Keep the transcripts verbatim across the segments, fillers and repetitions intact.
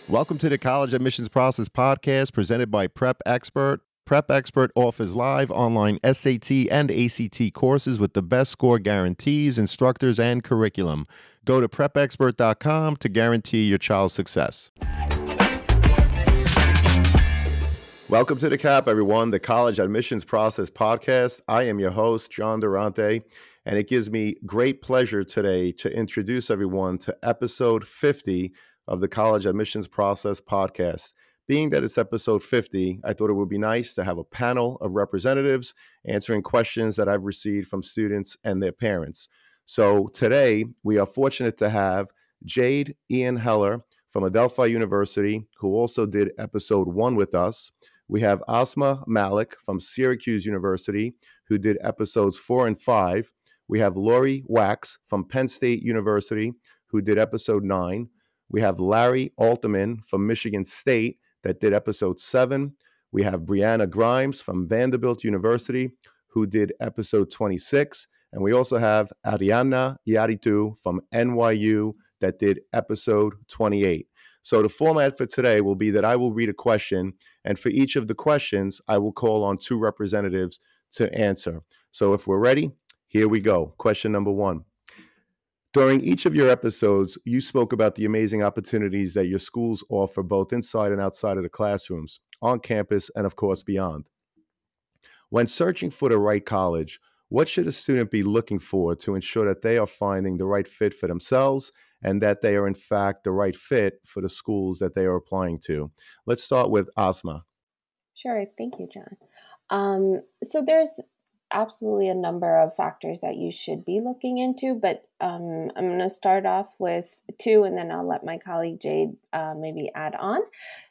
Welcome to the College Admissions Process Podcast presented by Prep Expert. Prep Expert offers live online S A T and A C T courses with the best score guarantees, instructors, and curriculum. Go to prep expert dot com to guarantee your child's success. Welcome to the C A P, everyone, the College Admissions Process Podcast. I am your host, John Durante, and it gives me great pleasure today to introduce everyone to episode fifty of the College Admissions Process Podcast. Being that it's episode fifty, I thought it would be nice to have a panel of representatives answering questions that I've received from students and their parents. So today, we are fortunate to have Jade Ian Heller from Adelphi University, who also did episode one with us. We have Asma Malik from Syracuse University, who did episodes four and five. We have Lori Wax from Penn State University, who did episode nine. We have Larry Alterman from Michigan State that did episode seven. We have Brianna Grimes from Vanderbilt University, who did episode twenty-six. And we also have Ariana Iaritu from N Y U that did episode twenty-eight. So the format for today will be that I will read a question, and for each of the questions, I will call on two representatives to answer. So if we're ready, here we go. Question number one. During each of your episodes, you spoke about the amazing opportunities that your schools offer both inside and outside of the classrooms, on campus, and of course beyond. When searching for the right college, what should a student be looking for to ensure that they are finding the right fit for themselves and that they are in fact the right fit for the schools that they are applying to? Let's start with Asma. Sure. Thank you, John. Um, so there's absolutely a number of factors that you should be looking into, but um, I'm going to start off with two, and then I'll let my colleague Jade uh, maybe add on.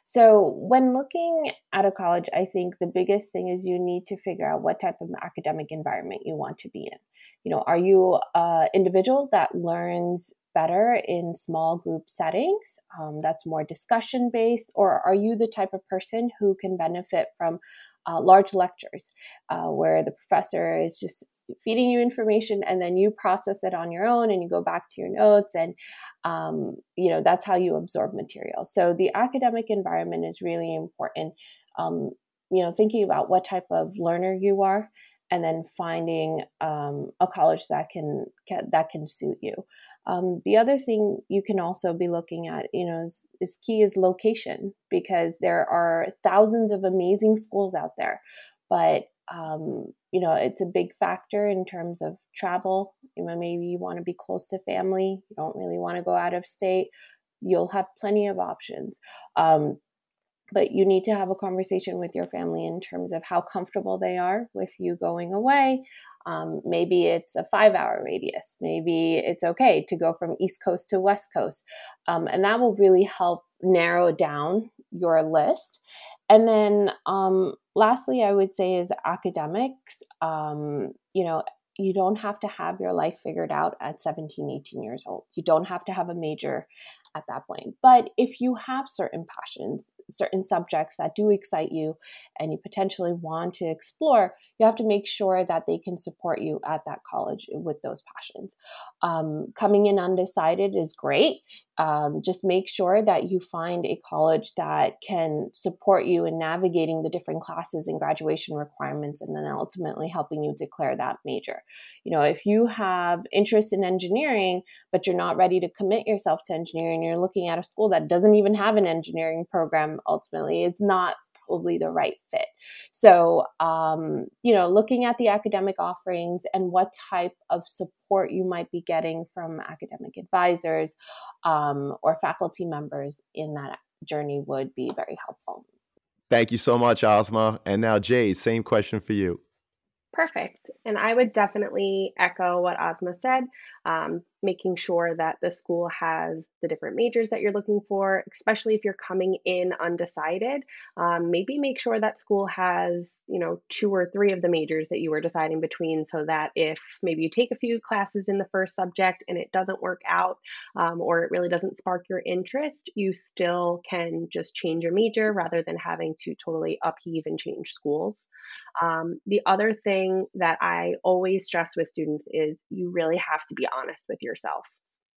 So when looking at a college, I think the biggest thing is you need to figure out what type of academic environment you want to be in. You know, are you an individual that learns better in small group settings um, that's more discussion based, or are you the type of person who can benefit from uh, large lectures uh, where the professor is just feeding you information and then you process it on your own and you go back to your notes, and um, you know that's how you absorb material. So the academic environment is really important. Um, you know, thinking about what type of learner you are, and then finding um, a college that can, can that can suit you. Um, the other thing you can also be looking at, you know, is, is key is location, because there are thousands of amazing schools out there, but um, you know, it's a big factor in terms of travel. You know, maybe you want to be close to family. You don't really want to go out of state. You'll have plenty of options. Um, But you need to have a conversation with your family in terms of how comfortable they are with you going away. Um, maybe it's a five hour radius. Maybe it's okay to go from East Coast to West Coast. Um, and that will really help narrow down your list. And then um, lastly, I would say is academics. Um, you know, you don't have to have your life figured out at seventeen, eighteen years old. You don't have to have a major at that point. But if you have certain passions, certain subjects that do excite you and you potentially want to explore, you have to make sure that they can support you at that college with those passions. Um, coming in undecided is great. Um, just make sure that you find a college that can support you in navigating the different classes and graduation requirements, and then ultimately helping you declare that major. You know, if you have interest in engineering, but you're not ready to commit yourself to engineering, you're looking at a school that doesn't even have an engineering program, ultimately, it's not probably the right fit. So, um, you know, looking at the academic offerings and what type of support you might be getting from academic advisors um, or faculty members in that journey would be very helpful. Thank you so much, Asma. And now, Jay, same question for you. Perfect. And I would definitely echo what Asma said, um, making sure that the school has the different majors that you're looking for, especially if you're coming in undecided. Um, maybe make sure that school has, you know, two or three of the majors that you were deciding between, so that if maybe you take a few classes in the first subject and it doesn't work out, um, or it really doesn't spark your interest, you still can just change your major rather than having to totally upheave and change schools. Um, the other thing that I always stress with students is you really have to be honest with yourself.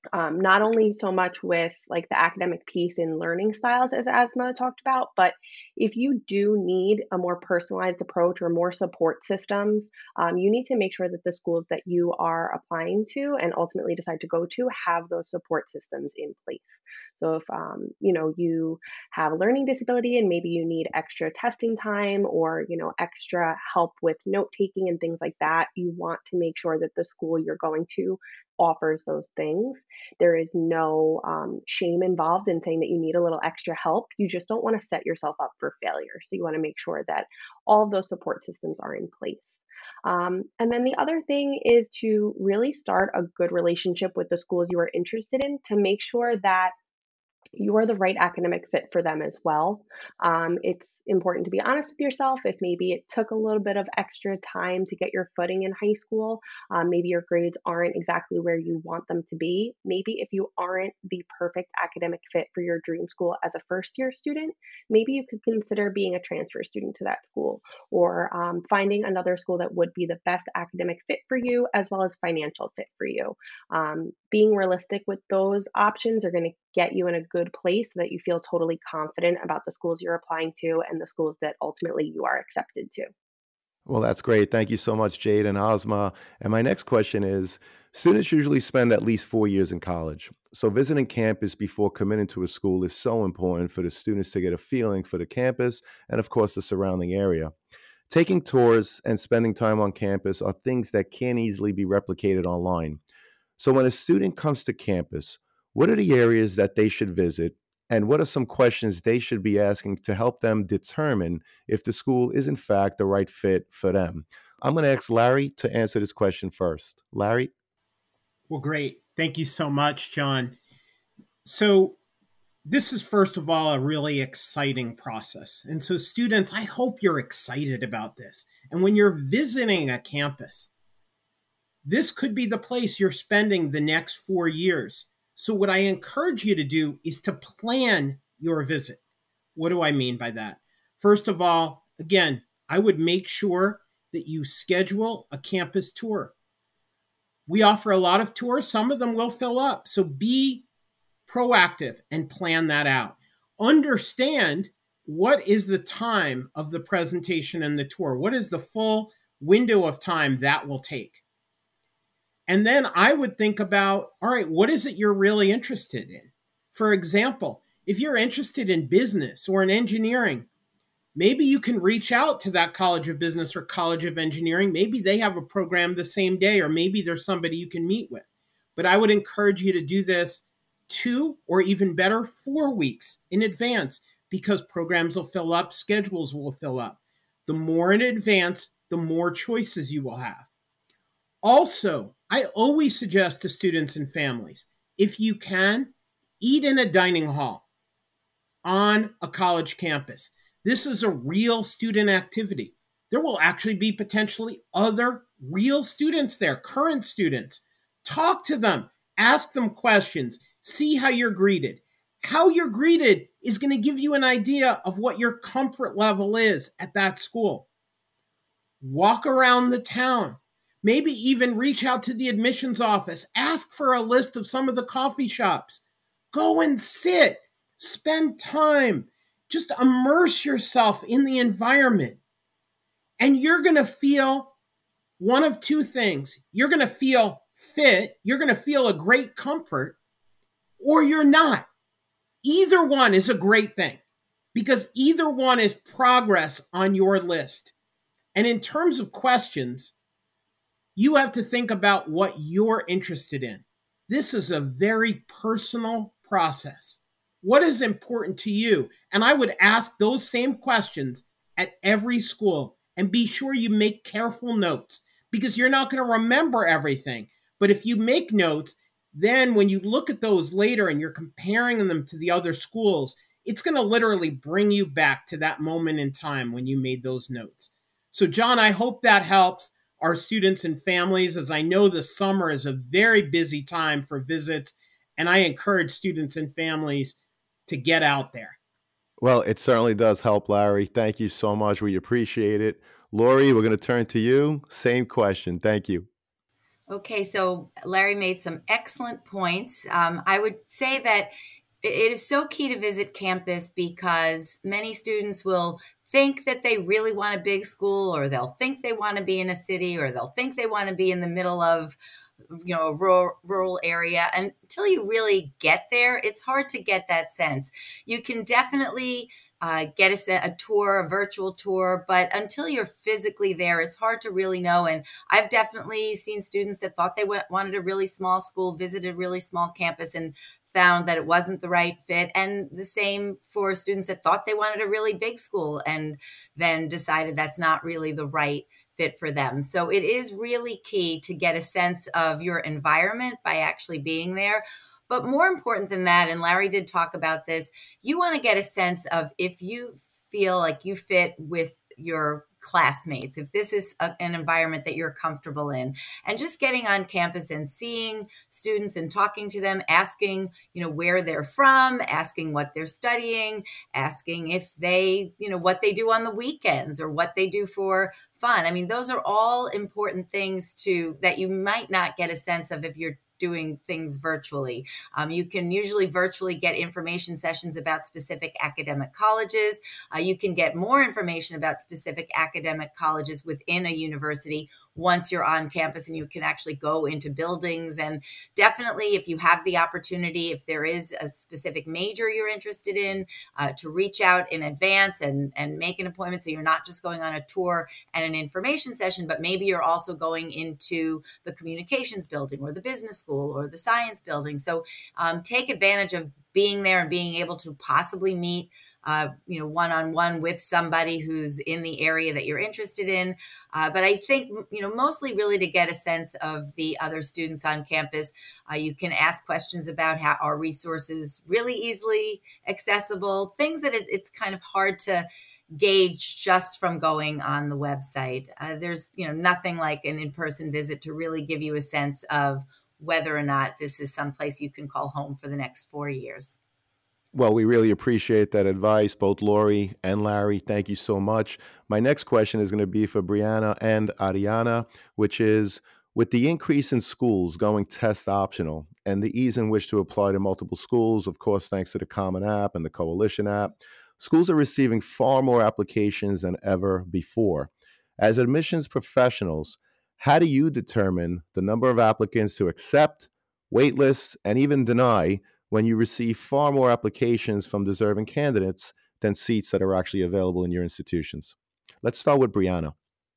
Um, not only so much with like the academic piece and learning styles as Asma talked about, but if you do need a more personalized approach or more support systems, um, you need to make sure that the schools that you are applying to and ultimately decide to go to have those support systems in place. So if um, you know you have a learning disability and maybe you need extra testing time or you know extra help with note taking and things like that, you want to make sure that the school you're going to offers those things. There is no um, shame involved in saying that you need a little extra help. You just don't want to set yourself up for failure. So you want to make sure that all of those support systems are in place. Um, and then the other thing is to really start a good relationship with the schools you are interested in to make sure that you are the right academic fit for them as well. Um, it's important to be honest with yourself. If maybe it took a little bit of extra time to get your footing in high school, um, maybe your grades aren't exactly where you want them to be. Maybe if you aren't the perfect academic fit for your dream school as a first year student, maybe you could consider being a transfer student to that school or um, finding another school that would be the best academic fit for you as well as financial fit for you. Um, being realistic with those options are going to get you in a good place so that you feel totally confident about the schools you're applying to and the schools that ultimately you are accepted to. Well, that's great. Thank you so much, Jade and Ozma. And my next question is, students usually spend at least four years in college. So visiting campus before committing to a school is so important for the students to get a feeling for the campus and, of course, the surrounding area. Taking tours and spending time on campus are things that can't easily be replicated online. So, when a student comes to campus, what are the areas that they should visit? And what are some questions they should be asking to help them determine if the school is, in fact, the right fit for them? I'm going to ask Larry to answer this question first. Larry? Well, great. Thank you so much, John. So, this is, first of all, a really exciting process. And so, students, I hope you're excited about this. And when you're visiting a campus, this could be the place you're spending the next four years. So, what I encourage you to do is to plan your visit. What do I mean by that? First of all, again, I would make sure that you schedule a campus tour. We offer a lot of tours, some of them will fill up. So, be proactive and plan that out. Understand what is the time of the presentation and the tour. What is the full window of time that will take? And then I would think about, all right, what is it you're really interested in? For example, if you're interested in business or in engineering, maybe you can reach out to that College of Business or College of Engineering. Maybe they have a program the same day, or maybe there's somebody you can meet with. But I would encourage you to do this two or even better, four weeks in advance because programs will fill up, schedules will fill up. The more in advance, the more choices you will have. Also, I always suggest to students and families, if you can, eat in a dining hall on a college campus. This is a real student activity. There will actually be potentially other real students there, current students. Talk to them, ask them questions, see how you're greeted. How you're greeted is going to give you an idea of what your comfort level is at that school. Walk around the town. Maybe even reach out to the admissions office. Ask for a list of some of the coffee shops. Go and sit. Spend time. Just immerse yourself in the environment. And you're going to feel one of two things. You're going to feel fit. You're going to feel a great comfort, or you're not. Either one is a great thing because either one is progress on your list. And in terms of questions, you have to think about what you're interested in. This is a very personal process. What is important to you? And I would ask those same questions at every school and be sure you make careful notes because you're not going to remember everything. But if you make notes, then when you look at those later and you're comparing them to the other schools, it's going to literally bring you back to that moment in time when you made those notes. So, John, I hope that helps our students and families, as I know the summer is a very busy time for visits, and I encourage students and families to get out there. Well, it certainly does help, Larry. Thank you so much. We appreciate it. Lori, we're going to turn to you. Same question. Thank you. Okay, so Larry made some excellent points. Um, I would say that it is so key to visit campus because many students will think that they really want a big school, or they'll think they want to be in a city, or they'll think they want to be in the middle of, you know, a rural, rural area. And until you really get there, it's hard to get that sense. You can definitely uh, get a, a tour, a virtual tour, but until you're physically there, it's hard to really know. And I've definitely seen students that thought they went, wanted a really small school, visited a really small campus, and found that it wasn't the right fit. And the same for students that thought they wanted a really big school and then decided that's not really the right fit for them. So it is really key to get a sense of your environment by actually being there. But more important than that, and Larry did talk about this, you want to get a sense of if you feel like you fit with your classmates, if this is a, an environment that you're comfortable in, and just getting on campus and seeing students and talking to them, asking, you know, where they're from, asking what they're studying, asking if they, you know, what they do on the weekends or what they do for fun. I mean, those are all important things to that you might not get a sense of if you're doing things virtually. Um, you can usually virtually get information sessions about specific academic colleges. Uh, you can get more information about specific academic colleges within a university once you're on campus and you can actually go into buildings. And definitely, if you have the opportunity, if there is a specific major you're interested in, uh, to reach out in advance and, and make an appointment so you're not just going on a tour and an information session, but maybe you're also going into the communications building or the business school or the science building. So um, take advantage of being there and being able to possibly meet Uh, you know, one-on-one with somebody who's in the area that you're interested in. Uh, but I think, you know, mostly really to get a sense of the other students on campus. Uh, you can ask questions about how our resources really easily accessible, things that it, it's kind of hard to gauge just from going on the website. Uh, there's, you know, nothing like an in-person visit to really give you a sense of whether or not this is someplace you can call home for the next four years. Well, we really appreciate that advice, both Lori and Larry. Thank you so much. My next question is going to be for Brianna and Ariana, which is, with the increase in schools going test optional and the ease in which to apply to multiple schools, of course, thanks to the Common App and the Coalition app, schools are receiving far more applications than ever before. As admissions professionals, how do you determine the number of applicants to accept, waitlist, and even deny when you receive far more applications from deserving candidates than seats that are actually available in your institutions? Let's start with Brianna.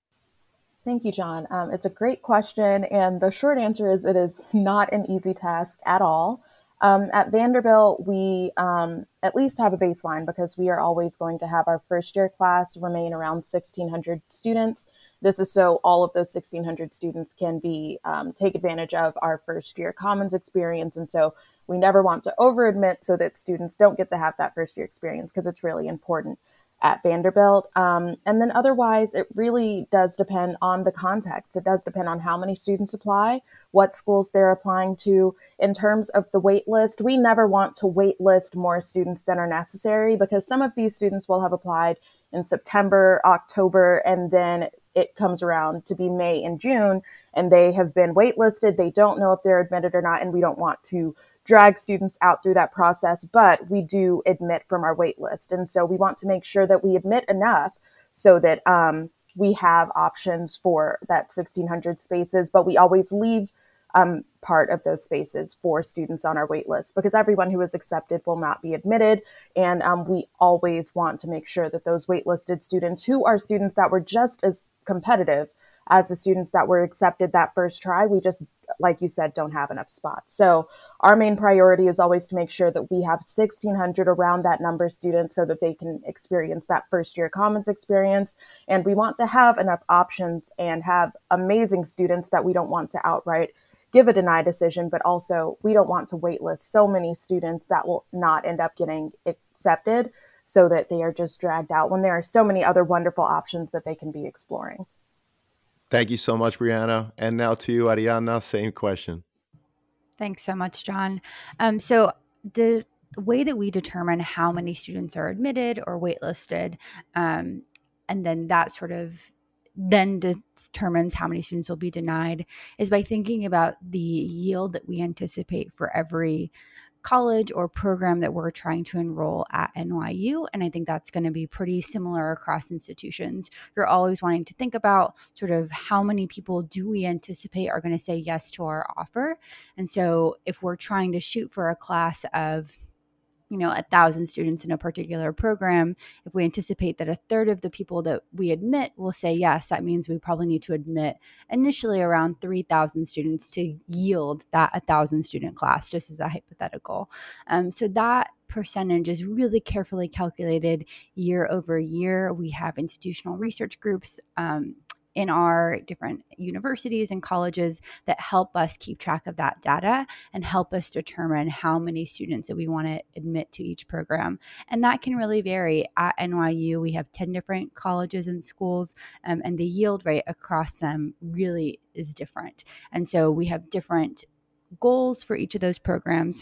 Thank you, John. Um, it's a great question. And the short answer is it is not an easy task at all. Um, at Vanderbilt, we um, at least have a baseline because we are always going to have our first year class remain around sixteen hundred students. This is so all of those sixteen hundred students can be um, take advantage of our first year commons experience. And so we never want to over admit so that students don't get to have that first year experience because it's really important at Vanderbilt. Um, and then otherwise, it really does depend on the context. It does depend on how many students apply, what schools they're applying to. In terms of the wait list, we never want to wait list more students than are necessary because some of these students will have applied in September, October, and then it comes around to be May and June, and they have been waitlisted. They don't know if they're admitted or not, and we don't want to drag students out through that process, but we do admit from our wait list. And so we want to make sure that we admit enough so that um, we have options for that sixteen hundred spaces, but we always leave um, part of those spaces for students on our wait list because everyone who is accepted will not be admitted. And um, we always want to make sure that those waitlisted students, who are students that were just as competitive as the students that were accepted that first try, we just, like you said, don't have enough spots. So our main priority is always to make sure that we have sixteen hundred around that number of students so that they can experience that first year commons experience. And we want to have enough options and have amazing students that we don't want to outright give a deny decision, but also we don't want to waitlist so many students that will not end up getting accepted so that they are just dragged out when there are so many other wonderful options that they can be exploring. Thank you so much, Brianna. And now to you, Ariana, same question. Thanks so much, John. Um, so the way that we determine how many students are admitted or waitlisted, um, and then that sort of then determines how many students will be denied is by thinking about the yield that we anticipate for every college or program that we're trying to enroll at N Y U. And I think that's going to be pretty similar across institutions. You're always wanting to think about sort of how many people do we anticipate are going to say yes to our offer. And so if we're trying to shoot for a class of you know, a thousand students in a particular program, if we anticipate that a third of the people that we admit will say yes, that means we probably need to admit initially around three thousand students to yield that one thousand student class, just as a hypothetical. Um, so that percentage is really carefully calculated year over year. We have institutional research groups um, in our different universities and colleges that help us keep track of that data and help us determine how many students that we want to admit to each program. And that can really vary. At N Y U, we have ten different colleges and schools, um, and the yield rate across them really is different. And so we have different goals for each of those programs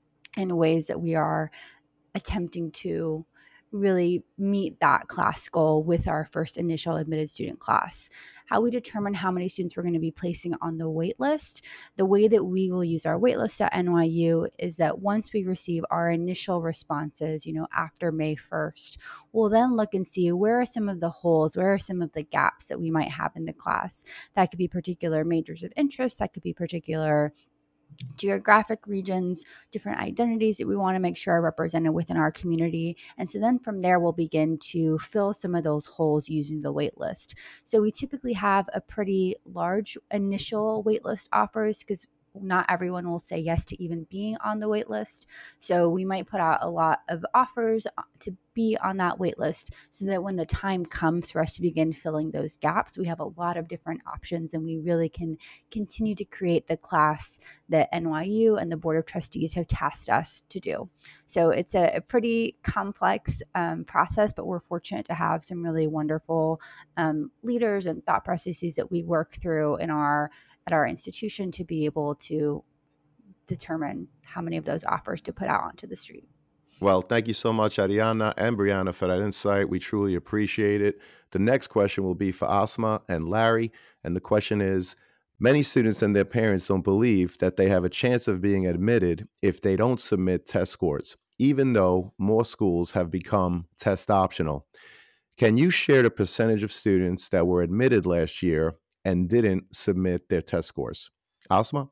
in ways that we are attempting to really meet that class goal with our first initial admitted student class. How we determine how many students we're going to be placing on the wait list, the way that we will use our wait list at N Y U is that once we receive our initial responses, you know, after May first, we'll then look and see where are some of the holes, where are some of the gaps that we might have in the class. That could be particular majors of interest, that could be particular geographic regions, different identities that we want to make sure are represented within our community. And so then from there, we'll begin to fill some of those holes using the wait list. So we typically have a pretty large initial wait list offers because not everyone will say yes to even being on the wait list. So we might put out a lot of offers to be on that wait list so that when the time comes for us to begin filling those gaps, we have a lot of different options and we really can continue to create the class that N Y U and the Board of Trustees have tasked us to do. So it's a, a pretty complex um, process, but we're fortunate to have some really wonderful um, leaders and thought processes that we work through in our at our institution to be able to determine how many of those offers to put out onto the street. Well, thank you so much, Ariana and Brianna, for that insight. We truly appreciate it. The next question will be for Asma and Larry. And the question is, many students and their parents don't believe that they have a chance of being admitted if they don't submit test scores, even though more schools have become test optional. Can you share the percentage of students that were admitted last year and didn't submit their test scores? Asma?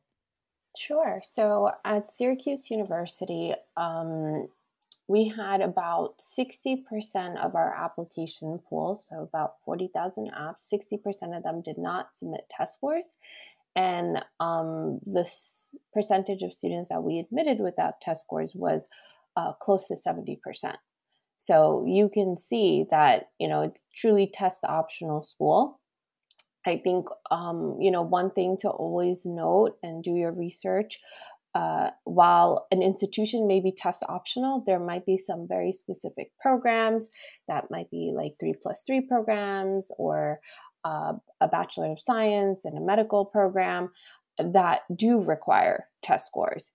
Sure. So at Syracuse University, um, we had about sixty percent of our application pool, so about forty thousand apps, sixty percent of them did not submit test scores. And um, the s- percentage of students that we admitted without test scores was uh, close to seventy percent. So you can see that, you know, it's truly test optional school. I think, um, you know, one thing to always note and do your research, uh, while an institution may be test optional, there might be some very specific programs that might be like three plus three programs or uh, a Bachelor of Science and a medical program that do require test scores.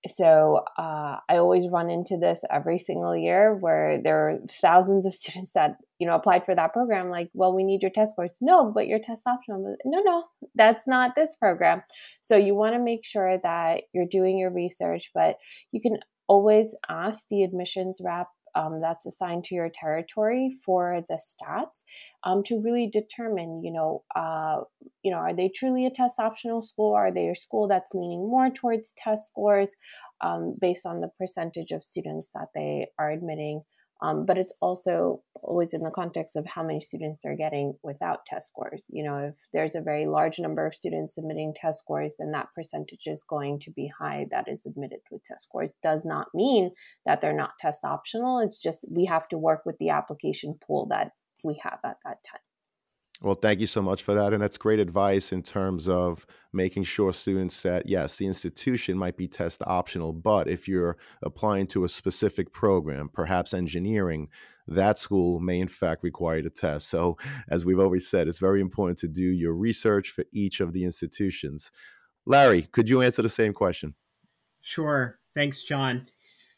So uh, I always run into this every single year where there are thousands of students that, you know, applied for that program. Like, well, we need your test scores. No, but your test optional. No, no, that's not this program. So you want to make sure that you're doing your research, but you can always ask the admissions rep um, that's assigned to your territory for the stats um, to really determine, you know, uh, you know, are they truly a test optional school? Are they a school that's leaning more towards test scores um, based on the percentage of students that they are admitting? Um, but it's also always in the context of how many students they're getting without test scores. You know, if there's a very large number of students submitting test scores, then that percentage is going to be high that is admitted with test scores. Does not mean that they're not test optional. It's just we have to work with the application pool that we have at that time. Well, thank you so much for that. And that's great advice in terms of making sure students that, yes, the institution might be test optional, but if you're applying to a specific program, perhaps engineering, that school may in fact require the test. So, as we've always said, it's very important to do your research for each of the institutions. Larry, could you answer the same question? Sure. Thanks, John.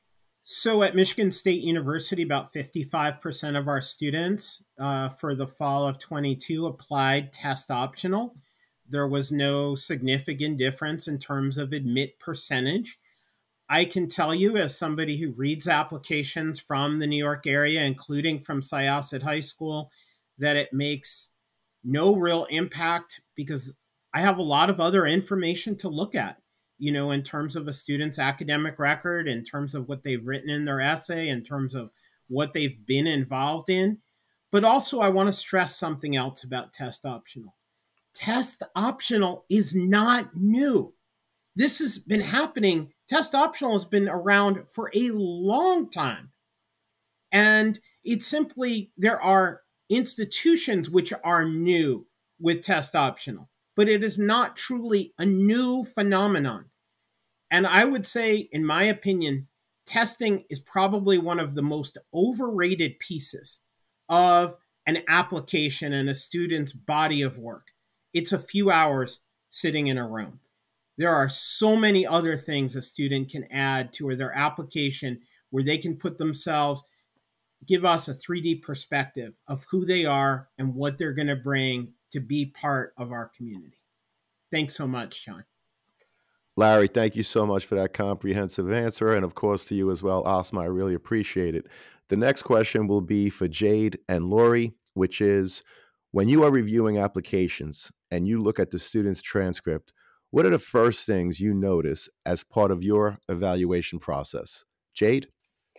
So at Michigan State University, about fifty-five percent of our students uh, for the fall of twenty-two applied test optional. There was no significant difference in terms of admit percentage. I can tell you, as somebody who reads applications from the New York area, including from Syosset High School, that it makes no real impact because I have a lot of other information to look at, you know, in terms of a student's academic record, in terms of what they've written in their essay, in terms of what they've been involved in. But also, I want to stress something else about test optional. Test optional is not new. This has been happening. Test optional has been around for a long time. And it's simply, there are institutions which are new with test optional, but it is not truly a new phenomenon. And I would say, in my opinion, testing is probably one of the most overrated pieces of an application and a student's body of work. It's a few hours sitting in a room. There are so many other things a student can add to their application where they can put themselves, give us a three D perspective of who they are and what they're going to bring to be part of our community. Thanks so much, Sean. Larry, thank you so much for that comprehensive answer. And of course to you as well, Asma, I really appreciate it. The next question will be for Jade and Lori, which is, when you are reviewing applications and you look at the student's transcript, what are the first things you notice as part of your evaluation process? Jade?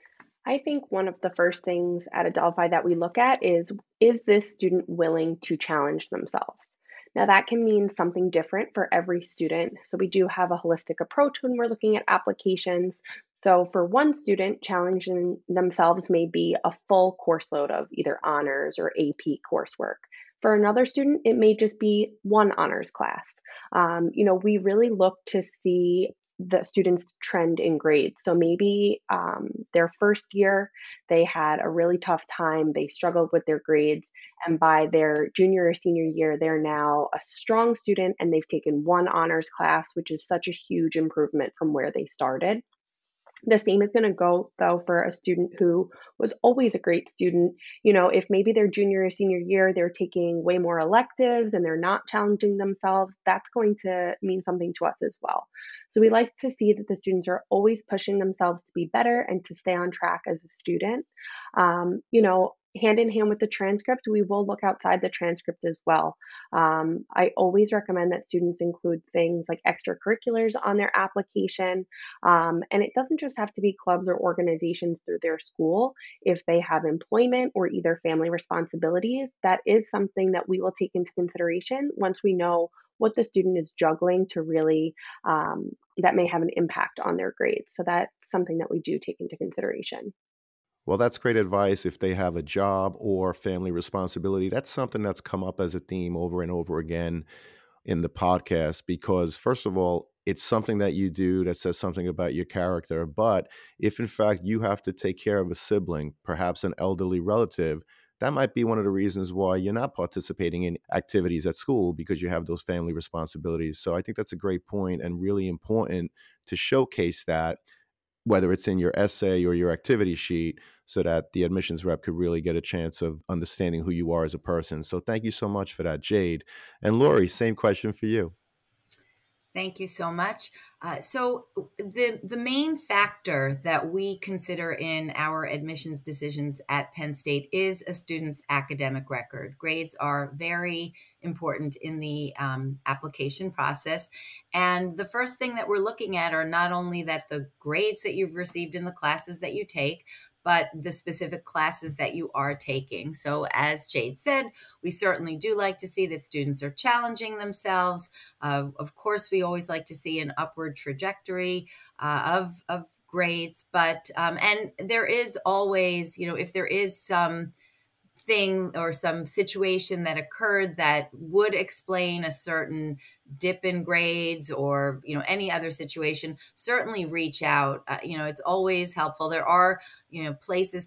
I think one of the first things at Adelphi that we look at is, is this student willing to challenge themselves? Now, that can mean something different for every student. So we do have a holistic approach when we're looking at applications. So for one student, challenging themselves may be a full course load of either honors or A P coursework. For another student, it may just be one honors class. Um, you know, we really look to see the students' trend in grades. So maybe um, their first year, they had a really tough time, they struggled with their grades, and by their junior or senior year, they're now a strong student and they've taken one honors class, which is such a huge improvement from where they started. The same is going to go, though, for a student who was always a great student. You know, if maybe their junior or senior year, they're taking way more electives and they're not challenging themselves, that's going to mean something to us as well. So we like to see that the students are always pushing themselves to be better and to stay on track as a student. Um, you know, hand in hand with the transcript, we will look outside the transcript as well. Um, I always recommend that students include things like extracurriculars on their application. Um, and it doesn't just have to be clubs or organizations through their school. If they have employment or either family responsibilities, that is something that we will take into consideration once we know what the student is juggling to really, um, that may have an impact on their grades. So that's something that we do take into consideration. Well, that's great advice if they have a job or family responsibility. That's something that's come up as a theme over and over again in the podcast because, first of all, it's something that you do that says something about your character. But if, in fact, you have to take care of a sibling, perhaps an elderly relative, that might be one of the reasons why you're not participating in activities at school because you have those family responsibilities. So I think that's a great point and really important to showcase that, whether it's in your essay or your activity sheet, so that the admissions rep could really get a chance of understanding who you are as a person. So thank you so much for that, Jade. And Lori, same question for you. Thank you so much. Uh, so the the main factor that we consider in our admissions decisions at Penn State is a student's academic record. Grades are very important in the um, application process. And the first thing that we're looking at are not only that the grades that you've received in the classes that you take, but the specific classes that you are taking. So as Jade said, we certainly do like to see that students are challenging themselves. Uh, of course, we always like to see an upward trajectory uh, of, of grades, but, um, and there is always, you know, if there is some thing or some situation that occurred that would explain a certain dip in grades or, you know, any other situation, certainly reach out. Uh, you know, it's always helpful. There are, you know, places to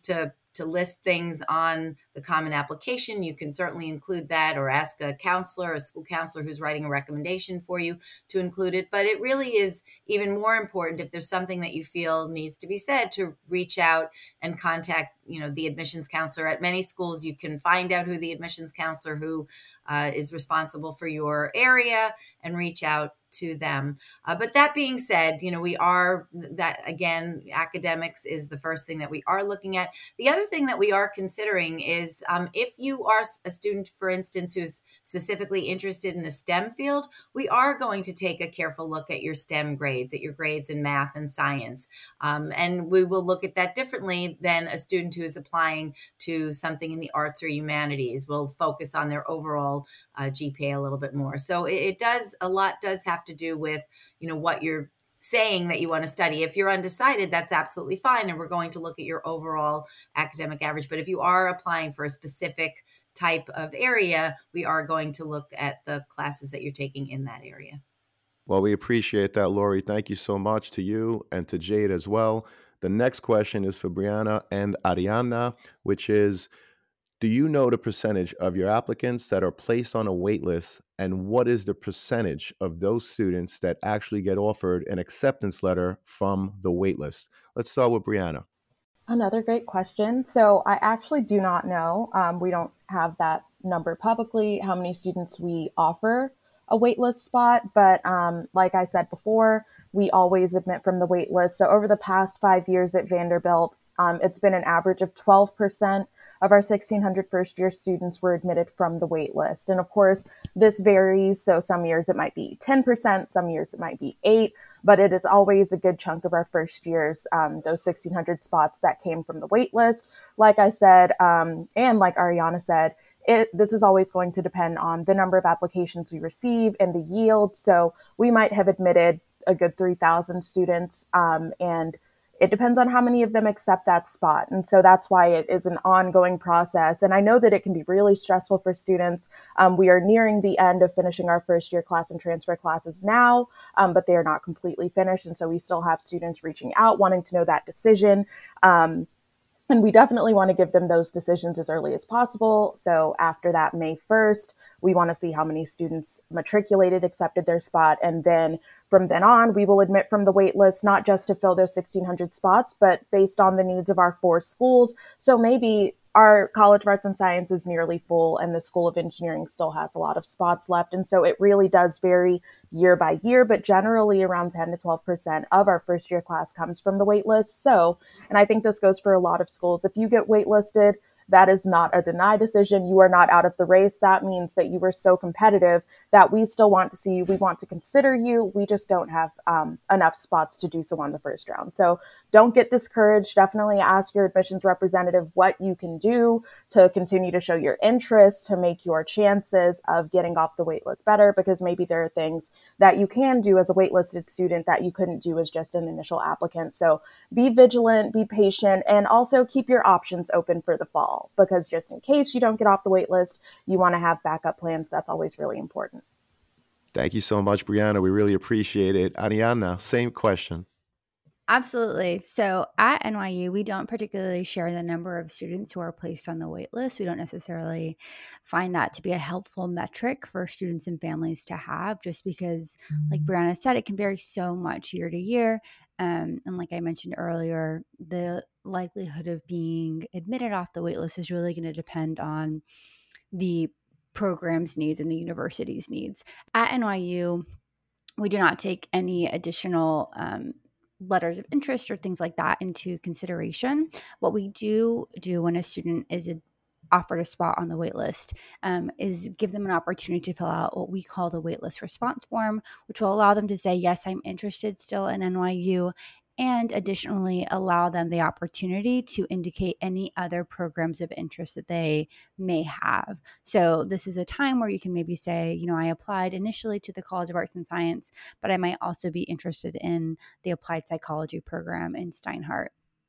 to list things on the Common Application, you can certainly include that, or ask a counselor, a school counselor who's writing a recommendation for you to include it. But it really is even more important, if there's something that you feel needs to be said, to reach out and contact, you know, the admissions counselor. At many schools, you can find out who the admissions counselor who uh, is responsible for your area and reach out to them. Uh, but that being said, you know, we are, that again, academics is the first thing that we are looking at. The other thing that we are considering is um, if you are a student, for instance, who's specifically interested in a STEM field, we are going to take a careful look at your STEM grades, at your grades in math and science. Um, and we will look at that differently than a student who is applying to something in the arts or humanities. We'll focus on their overall uh, G P A a little bit more. So it, it does, a lot does have to do with, you know, what you're saying that you want to study. If you're undecided, that's absolutely fine. And we're going to look at your overall academic average. But if you are applying for a specific type of area, we are going to look at the classes that you're taking in that area. Well, we appreciate that, Lori. Thank you so much to you and to Jade as well. The next question is for Brianna and Ariana, which is, do you know the percentage of your applicants that are placed on a wait list, and what is the percentage of those students that actually get offered an acceptance letter from the wait list? Let's start with Brianna. Another great question. So I actually do not know. Um, we don't have that number publicly, how many students we offer a waitlist spot. But um, like I said before, we always admit from the waitlist. So over the past five years at Vanderbilt, um, it's been an average of twelve percent of our sixteen hundred first-year students were admitted from the wait list. And of course, this varies. So some years it might be ten percent, some years it might be eight, but it is always a good chunk of our first years, um, those sixteen hundred spots that came from the wait list. Like I said, um, and like Ariana said, it, this is always going to depend on the number of applications we receive and the yield. So we might have admitted a good three thousand students, um, and it depends on how many of them accept that spot. And so that's why it is an ongoing process. And I know that it can be really stressful for students. Um, we are nearing the end of finishing our first year class and transfer classes now, um, but they are not completely finished. And so we still have students reaching out, wanting to know that decision. Um, and we definitely want to give them those decisions as early as possible. So after that May first, we want to see how many students matriculated, accepted their spot. And then from then on, we will admit from the wait list, not just to fill those sixteen hundred spots, but based on the needs of our four schools. So maybe our College of Arts and Science is nearly full and the School of Engineering still has a lot of spots left. And so it really does vary year by year, but generally around ten to twelve percent of our first year class comes from the wait list. So, and I think this goes for a lot of schools. If you get waitlisted, that is not a deny decision. You are not out of the race. That means that you were so competitive that we still want to see you. We want to consider you. We just don't have um, enough spots to do so on the first round. So don't get discouraged. Definitely ask your admissions representative what you can do to continue to show your interest, to make your chances of getting off the waitlist better, because maybe there are things that you can do as a waitlisted student that you couldn't do as just an initial applicant. So be vigilant, be patient, and also keep your options open for the fall, because just in case you don't get off the wait list, you want to have backup plans. That's always really important. Thank you so much, Brianna. We really appreciate it. Ariana, same question. Absolutely. So at N Y U, we don't particularly share the number of students who are placed on the wait list. We don't necessarily find that to be a helpful metric for students and families to have, just because, like Brianna said, it can vary so much year to year. Um, and like I mentioned earlier, the likelihood of being admitted off the wait list is really going to depend on the program's needs and the university's needs. At N Y U, we do not take any additional um, letters of interest or things like that into consideration. What we do do when a student is a, offered a spot on the waitlist um, is give them an opportunity to fill out what we call the waitlist response form, which will allow them to say, yes, I'm interested still in N Y U, and additionally allow them the opportunity to indicate any other programs of interest that they may have. So this is a time where you can maybe say, you know, I applied initially to the College of Arts and Science, but I might also be interested in the applied psychology program in Steinhardt.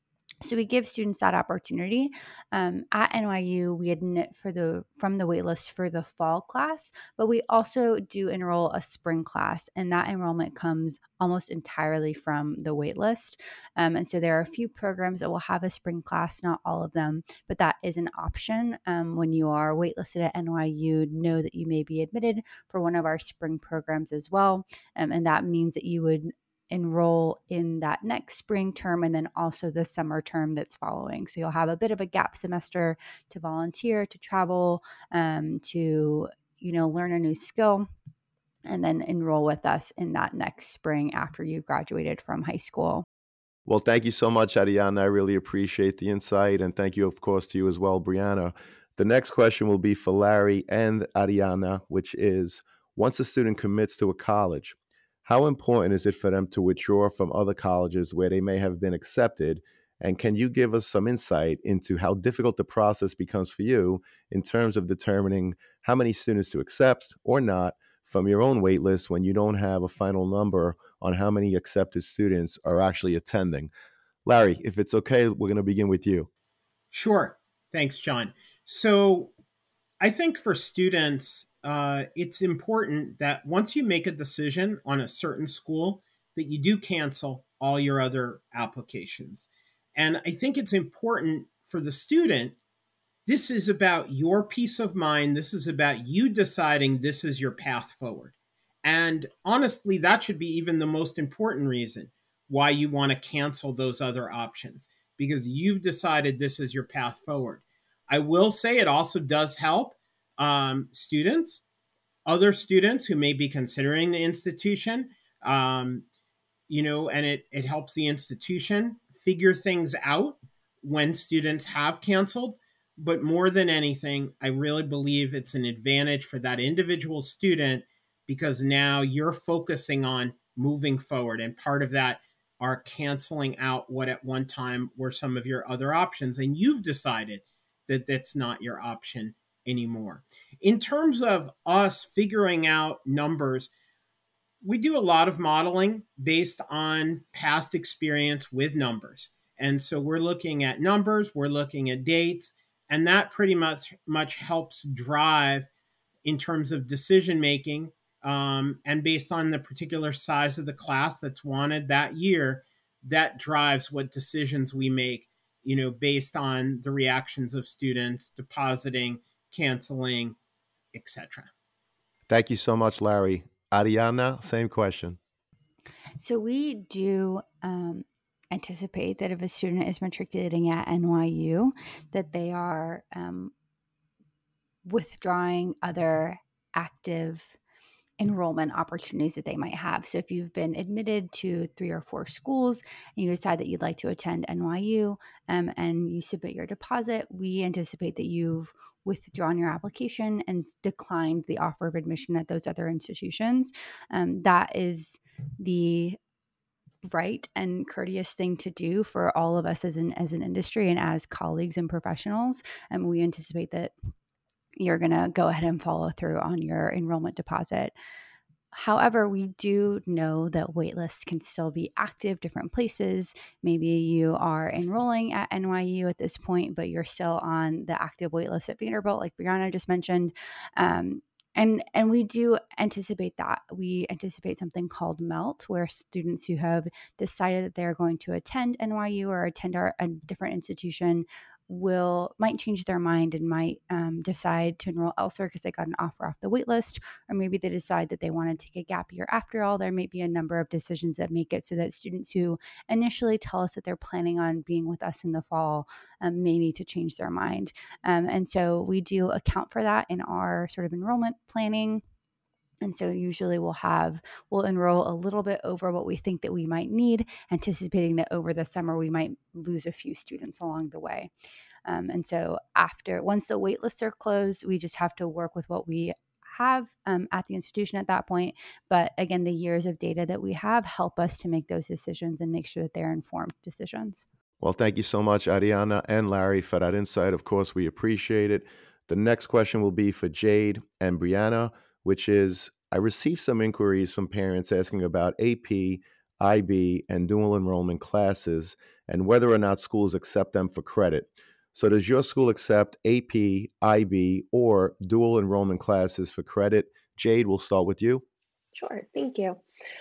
So we give students that opportunity. Um, at N Y U, we admit for the from the waitlist for the fall class, but we also do enroll a spring class, and that enrollment comes almost entirely from the waitlist. Um, and so there are a few programs that will have a spring class, not all of them, but that is an option. Um, when you are waitlisted at N Y U, know that you may be admitted for one of our spring programs as well, um, and that means that you would enroll in that next spring term and then also the summer term that's following. So you'll have a bit of a gap semester to volunteer, to travel, um, to, you know, learn a new skill, and then enroll with us in that next spring after you graduated from high school. Well, thank you so much, Ariana. I really appreciate the insight. And thank you, of course, to you as well, Brianna. The next question will be for Larry and Ariana, which is, once a student commits to a college, how important is it for them to withdraw from other colleges where they may have been accepted? And can you give us some insight into how difficult the process becomes for you in terms of determining how many students to accept or not from your own wait list when you don't have a final number on how many accepted students are actually attending? Larry, if it's okay, we're going to begin with you. Sure. Thanks, John. So I think for students, uh, it's important that once you make a decision on a certain school, that you do cancel all your other applications. And I think it's important for the student. This is about your peace of mind. This is about you deciding this is your path forward. And honestly, that should be even the most important reason why you want to cancel those other options, because you've decided this is your path forward. I will say it also does help um, students, other students who may be considering the institution, um, you know, and it, it helps the institution figure things out when students have canceled. But more than anything, I really believe it's an advantage for that individual student, because now you're focusing on moving forward. And part of that are canceling out what at one time were some of your other options. And you've decided that that's not your option anymore. In terms of us figuring out numbers, we do a lot of modeling based on past experience with numbers. And so we're looking at numbers, we're looking at dates, and that pretty much much helps drive in terms of decision making. Um, and based on the particular size of the class that's wanted that year, that drives what decisions we make, you know, based on the reactions of students, depositing, canceling, et cetera. Thank you so much, Larry. Ariana, same question. So we do um, anticipate that if a student is matriculating at N Y U, that they are um, withdrawing other active enrollment opportunities that they might have. So if you've been admitted to three or four schools and you decide that you'd like to attend N Y U um, and you submit your deposit, we anticipate that you've withdrawn your application and declined the offer of admission at those other institutions. Um, that is the right and courteous thing to do for all of us as an as an industry and as colleagues and professionals. And we anticipate that you're going to go ahead and follow through on your enrollment deposit. However, we do know that waitlists can still be active different places. Maybe you are enrolling at N Y U at this point, but you're still on the active waitlist at Vanderbilt, like Brianna just mentioned. Um, and and we do anticipate that. We anticipate something called MELT, where students who have decided that they're going to attend N Y U or attend our, a different institution will might change their mind and might um, decide to enroll elsewhere because they got an offer off the wait list, or maybe they decide that they want to take a gap year after all. There may be a number of decisions that make it so that students who initially tell us that they're planning on being with us in the fall um, may need to change their mind. Um, and so we do account for that in our sort of enrollment planning. And so usually we'll have, we'll enroll a little bit over what we think that we might need, anticipating that over the summer we might lose a few students along the way. Um, and so after, once the wait lists are closed, we just have to work with what we have um, at the institution at that point. But again, the years of data that we have help us to make those decisions and make sure that they're informed decisions. Well, thank you so much, Ariana and Larry, for that insight. Of course, we appreciate it. The next question will be for Jade and Brianna, which is, I received some inquiries from parents asking about A P, I B, and dual enrollment classes, and whether or not schools accept them for credit. So does your school accept A P, I B, or dual enrollment classes for credit? Jade, we'll start with you. Sure, thank you.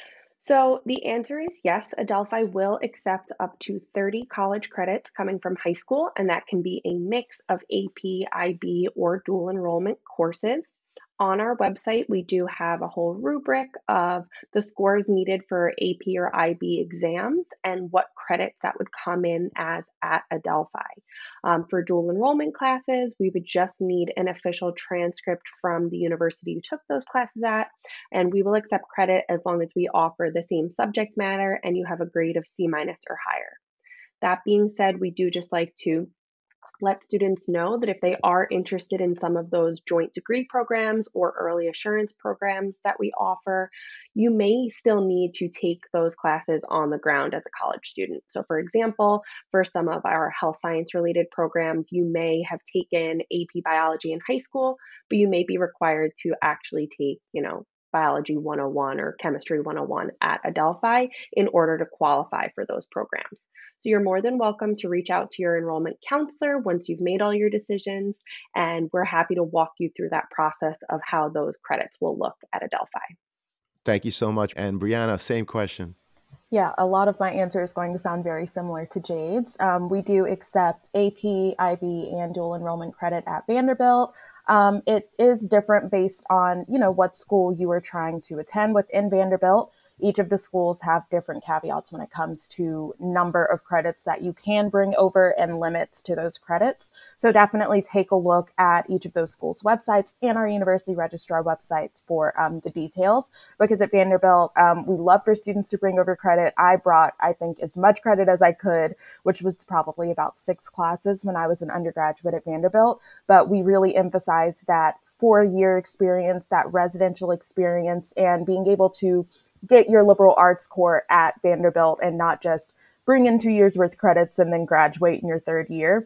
So the answer is yes, Adelphi will accept up to thirty college credits coming from high school, and that can be a mix of A P, I B, or dual enrollment courses. On our website, we do have a whole rubric of the scores needed for A P or I B exams and what credits that would come in as at Adelphi. Um, for dual enrollment classes, we would just need an official transcript from the university you took those classes at, and we will accept credit as long as we offer the same subject matter and you have a grade of C minus or higher. That being said, we do just like to let students know that if they are interested in some of those joint degree programs or early assurance programs that we offer, you may still need to take those classes on the ground as a college student. So for example, for some of our health science related programs, you may have taken A P biology in high school, but you may be required to actually take, you know, biology one oh one or chemistry one oh one at Adelphi in order to qualify for those programs. So you're more than welcome to reach out to your enrollment counselor once you've made all your decisions, and we're happy to walk you through that process of how those credits will look at Adelphi. Thank you so much. And Brianna, same question. Yeah, a lot of my answer is going to sound very similar to Jade's. Um, we do accept A P, I B, and dual enrollment credit at Vanderbilt. Um, it is different based on, you know, what school you are trying to attend within Vanderbilt. Each of the schools have different caveats when it comes to number of credits that you can bring over and limits to those credits. So definitely take a look at each of those schools' websites and our university registrar websites for um, the details. Because at Vanderbilt, um, we love for students to bring over credit. I brought, I think, as much credit as I could, which was probably about six classes when I was an undergraduate at Vanderbilt. But we really emphasized that four-year experience, that residential experience, and being able to get your liberal arts core at Vanderbilt and not just bring in two years worth of credits and then graduate in your third year.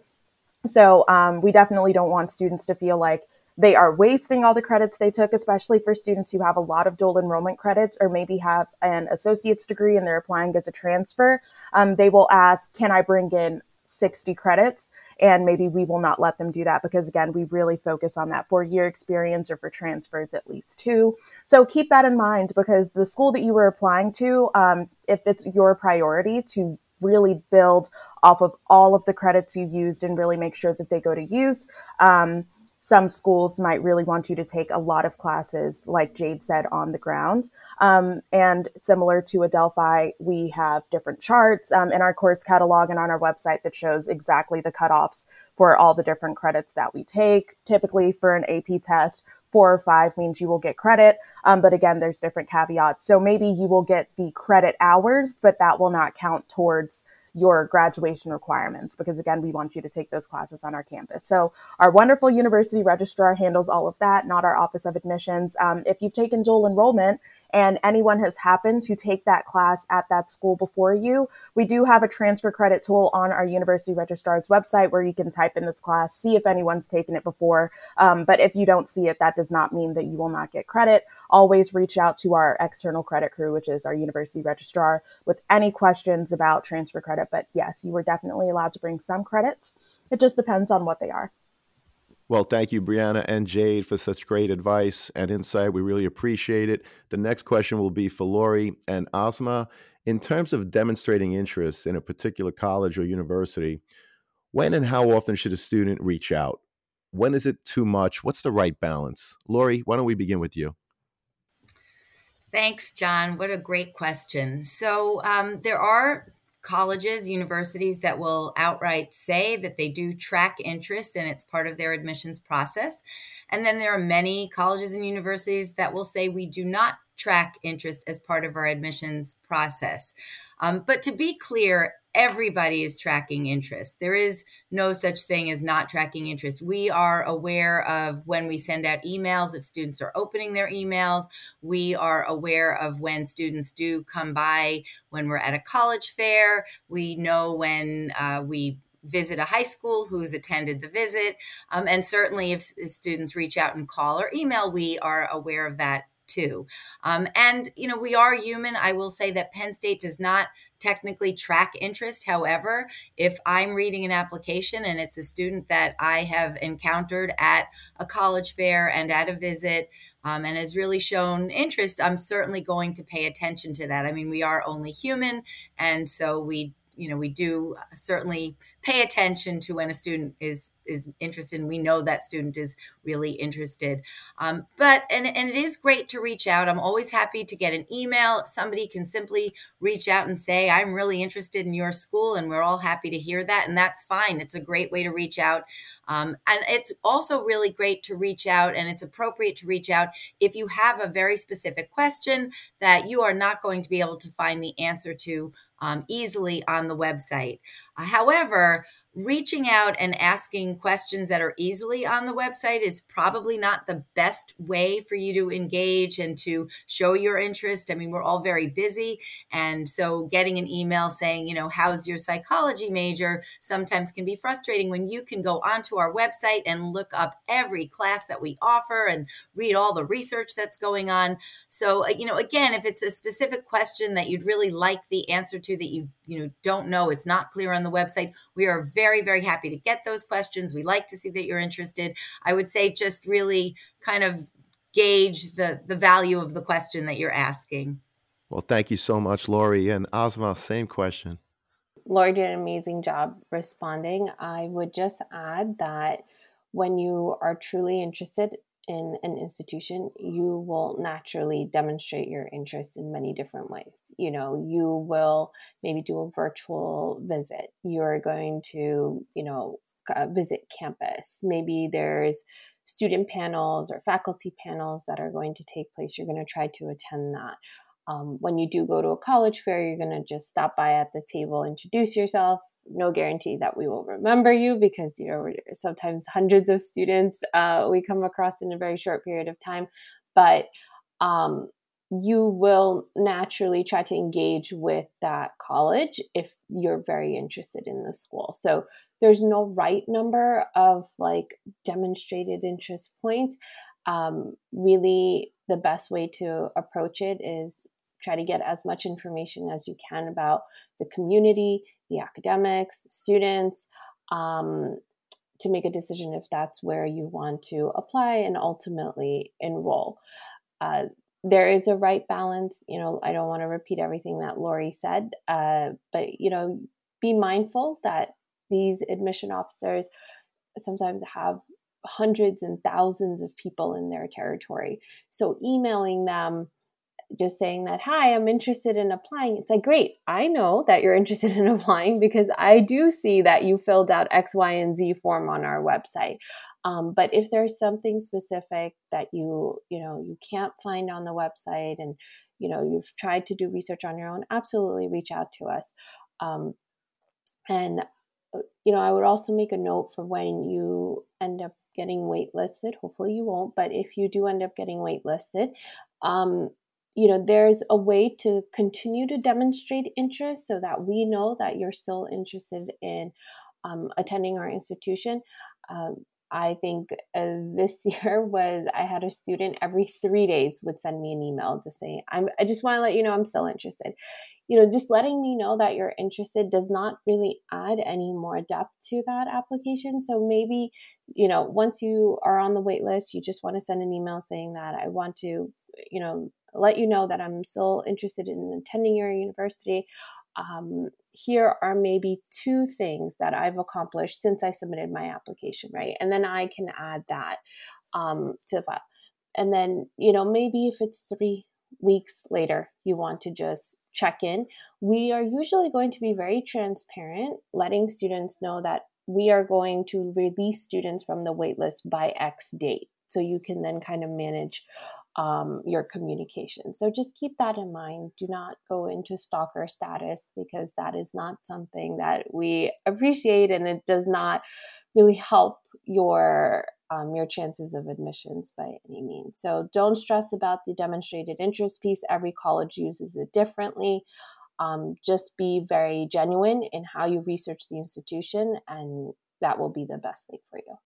So um, we definitely don't want students to feel like they are wasting all the credits they took, especially for students who have a lot of dual enrollment credits or maybe have an associate's degree and they're applying as a transfer. Um, they will ask, can I bring in sixty credits? And maybe we will not let them do that because, again, we really focus on that four-year experience, or for transfers, at least two. So keep that in mind, because the school that you were applying to, um, if it's your priority to really build off of all of the credits you used and really make sure that they go to use, um, some schools might really want you to take a lot of classes, like Jade said, on the ground. Um, and similar to Adelphi, we have different charts um, in our course catalog and on our website that shows exactly the cutoffs for all the different credits that we take. Typically for an A P test, four or five means you will get credit. Um, but again, there's different caveats. So maybe you will get the credit hours, but that will not count towards your graduation requirements, because again, we want you to take those classes on our campus. So our wonderful university registrar handles all of that, not our Office of Admissions. Um, if you've taken dual enrollment and anyone has happened to take that class at that school before you, we do have a transfer credit tool on our university registrar's website where you can type in this class, see if anyone's taken it before. Um, but if you don't see it, that does not mean that you will not get credit. Always reach out to our external credit crew, which is our university registrar, with any questions about transfer credit. But yes, you were definitely allowed to bring some credits. It just depends on what they are. Well, thank you, Brianna and Jade, for such great advice and insight. We really appreciate it. The next question will be for Lori and Asma. In terms of demonstrating interest in a particular college or university, when and how often should a student reach out? When is it too much? What's the right balance? Lori, why don't we begin with you? Thanks, John. What a great question. So um, there are colleges, universities that will outright say that they do track interest and it's part of their admissions process. And then there are many colleges and universities that will say we do not track interest as part of our admissions process. Um, but to be clear, everybody is tracking interest. There is no such thing as not tracking interest. We are aware of when we send out emails, if students are opening their emails. We are aware of when students do come by when we're at a college fair. We know when uh, we visit a high school who's attended the visit. Um, and certainly if, if students reach out and call or email, we are aware of that too. Um, and, you know, we are human. I will say that Penn State does not technically track interest. However, if I'm reading an application and it's a student that I have encountered at a college fair and at a visit, um, and has really shown interest, I'm certainly going to pay attention to that. I mean, we are only human. And so we you know, we do certainly pay attention to when a student is is interested, and we know that student is really interested. Um, but, and, and it is great to reach out. I'm always happy to get an email. Somebody can simply reach out and say, I'm really interested in your school, and we're all happy to hear that. And that's fine. It's a great way to reach out. Um, and it's also really great to reach out, and it's appropriate to reach out if you have a very specific question that you are not going to be able to find the answer to um, easily on the website. Uh, however, reaching out and asking questions that are easily on the website is probably not the best way for you to engage and to show your interest. I mean, we're all very busy. And so getting an email saying, you know, how's your psychology major sometimes can be frustrating when you can go onto our website and look up every class that we offer and read all the research that's going on. So, you know, again, if it's a specific question that you'd really like the answer to that you, you know, don't know, it's not clear on the website, we are very Very, very happy to get those questions. We like to see that you're interested. I would say just really kind of gauge the, the value of the question that you're asking. Well, thank you so much, Lori. And Asma, same question. Lori did an amazing job responding. I would just add that when you are truly interested in an institution, you will naturally demonstrate your interest in many different ways. You know, you will maybe do a virtual visit. You're going to, you know, visit campus. Maybe there's student panels or faculty panels that are going to take place. You're going to try to attend that. Um, when you do go to a college fair, you're going to just stop by at the table, introduce yourself. No guarantee that we will remember you because, you know, sometimes hundreds of students uh, we come across in a very short period of time. But um, you will naturally try to engage with that college if you're very interested in the school. So there's no right number of like demonstrated interest points. Um, really, the best way to approach it is try to get as much information as you can about the community, the academics, students, um, to make a decision if that's where you want to apply and ultimately enroll. Uh, there is a right balance. You know, I don't want to repeat everything that Lori said, uh, but, you know, be mindful that these admission officers sometimes have hundreds and thousands of people in their territory. So emailing them, just saying that, hi, I'm interested in applying. It's like, great. I know that you're interested in applying because I do see that you filled out X, Y, and Z form on our website. Um, but if there's something specific that you, you know, you can't find on the website and, you know, you've tried to do research on your own, absolutely reach out to us. Um, and, you know, I would also make a note for when you end up getting waitlisted. Hopefully you won't, but if you do end up getting waitlisted, um, you know, there's a way to continue to demonstrate interest so that we know that you're still interested in um, attending our institution. Um, I think uh, this year was, I had a student every three days would send me an email just saying, I'm, I just want to let you know I'm still interested. You know, just letting me know that you're interested does not really add any more depth to that application. So maybe, you know, once you are on the wait list, you just want to send an email saying that I want to, you know, let you know that I'm still interested in attending your university. Um, here are maybe two things that I've accomplished since I submitted my application, right? And then I can add that um, to the file. And then, you know, maybe if it's three weeks later, you want to just check in. We are usually going to be very transparent, letting students know that we are going to release students from the waitlist by X date. So you can then kind of manage Um, your communication. So just keep that in mind. Do not go into stalker status because that is not something that we appreciate, and it does not really help your um, your chances of admissions by any means. So don't stress about the demonstrated interest piece. Every college uses it differently. Um, just be very genuine in how you research the institution, and that will be the best thing for you.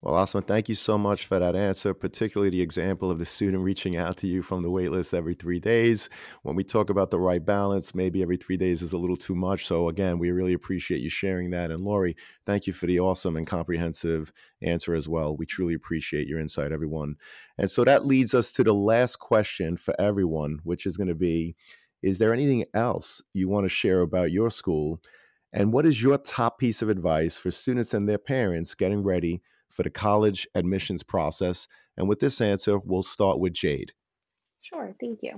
Well, Osman, thank you so much for that answer, particularly the example of the student reaching out to you from the waitlist every three days. When we talk about the right balance, maybe every three days is a little too much. So, again, we really appreciate you sharing that. And Lori, thank you for the awesome and comprehensive answer as well. We truly appreciate your insight, everyone. And so that leads us to the last question for everyone, which is going to be, is there anything else you want to share about your school? And what is your top piece of advice for students and their parents getting ready for the college admissions process? And with this answer, we'll start with Jade. Sure, thank you.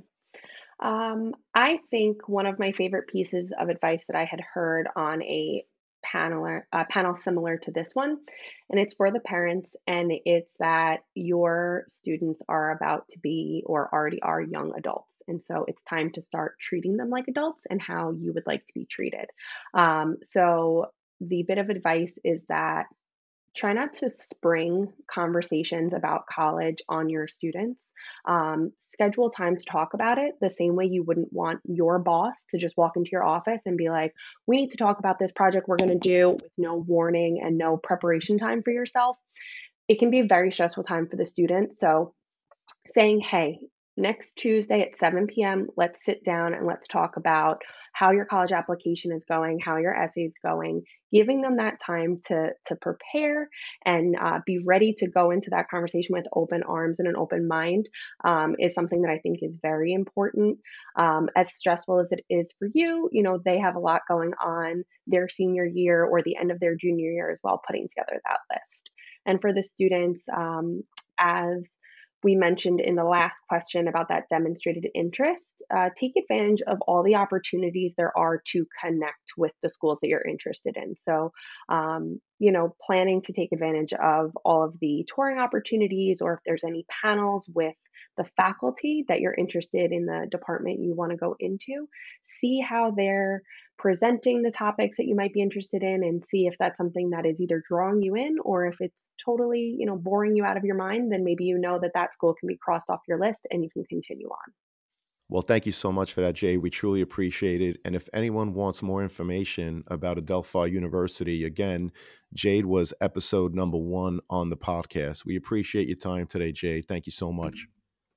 Um, I think one of my favorite pieces of advice that I had heard on a panel, a panel similar to this one, and it's for the parents, and it's that your students are about to be or already are young adults. And so it's time to start treating them like adults and how you would like to be treated. Um, so the bit of advice is that try not to spring conversations about college on your students. Um, schedule time to talk about it the same way you wouldn't want your boss to just walk into your office and be like, we need to talk about this project we're going to do with no warning and no preparation time for yourself. It can be a very stressful time for the student. So saying, hey, next Tuesday at seven p.m., let's sit down and let's talk about how your college application is going, how your essay is going, giving them that time to, to prepare and uh, be ready to go into that conversation with open arms and an open mind um, is something that I think is very important. Um, as stressful as it is for you, you know, they have a lot going on their senior year or the end of their junior year as well, putting together that list. And for the students, um, as we mentioned in the last question about that demonstrated interest, uh, take advantage of all the opportunities there are to connect with the schools that you're interested in. So, um, you know, planning to take advantage of all of the touring opportunities, or if there's any panels with the faculty that you're interested in the department you want to go into, see how they're presenting the topics that you might be interested in and see if that's something that is either drawing you in, or if it's totally, you know, boring you out of your mind, then maybe you know that that school can be crossed off your list and you can continue on. Well, thank you so much for that, Jay. We truly appreciate it. And if anyone wants more information about Adelphi University, again, Jade was episode number one on the podcast. We appreciate your time today, Jade. Thank you so much.